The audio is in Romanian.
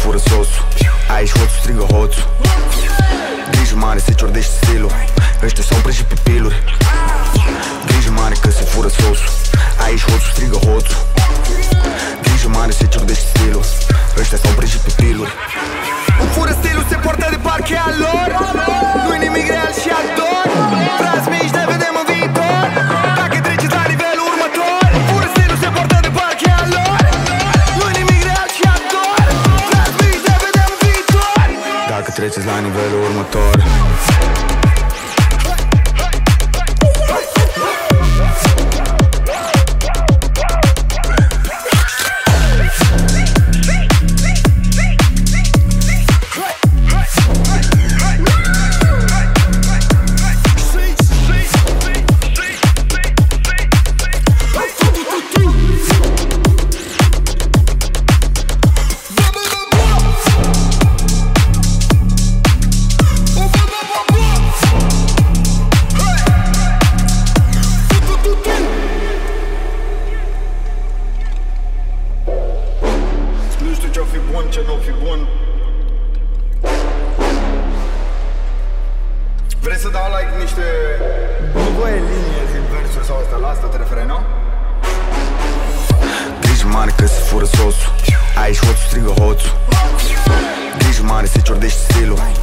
fură sosul. Aici hoțul strigă hoțul. Grijă mare, se ciordește stilul. Ăștia s-au prins și pe piluri. Grijă mare că se fură sosul. Aici hoțul strigă hoțul. Grijă mare, se ciordește stilul. Ăștia s-au prins și pe piluri. Îmi fură stilul, se poartă de parcă e al lor. Nu-i nimic real și ador. Frați mici, ne vedem în viitor. Dacă treceți la nivelul următor. Îmi fură stilul, se poartă de parcă e al lor. Nu-i nimic real și ador. Frați mici, ne vedem în viitor. Dacă treceți la nivelul următor. Nu știu ce-o fi bun, ce nu-o fi bun. Vrei să dau like niște voie linie din versuri sau asta? La asta te referi, nu? Grijă mare că se fură sosul. Aici hoțul strigă hoțul. Grijă mare, se ciordește stilul.